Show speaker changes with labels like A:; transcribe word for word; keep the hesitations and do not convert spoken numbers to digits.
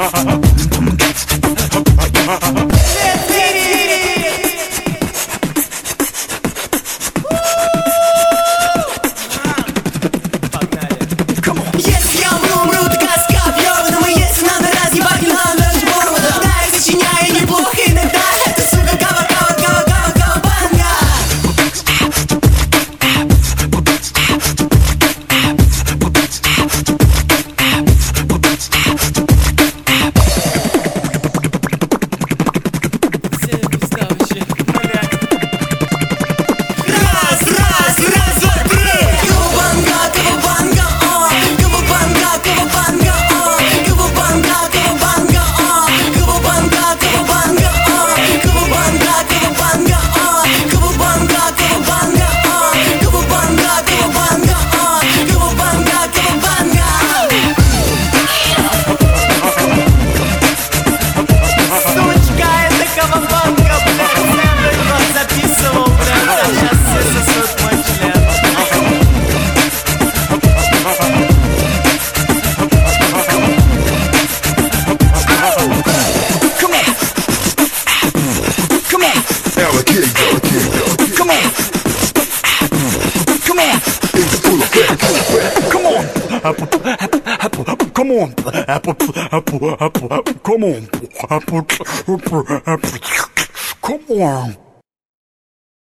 A: Если я умру, умру, так оскорблён. Но мы если надо, раз не погнал, даже бороду. Да, я сочиняю неплохо иногда. Это, сука, кава, кава, кава, кава, кавабанга. Раз, раз, раз, два, три. Кавабанга, кавабанга, о. Кавабанга, кавабанга, о. Кавабанга, кавабанга, о. Кавабанга, кавабанга, о. Кавабанга, кавабанга, о. Кавабанга, кавабанга, о. Кавабанга, кавабанга, о. Кавабанга, кавабанга. Сучка, это кавабанга, блядь. Я вас записывал, блядь. А сейчас все сосут мой член.
B: Come on, alligator, come on, come on, it's full of fat. Come on, apple, apple, apple, apple, come on, apple, apple, apple, apple, come on, apple, apple, apple, come on.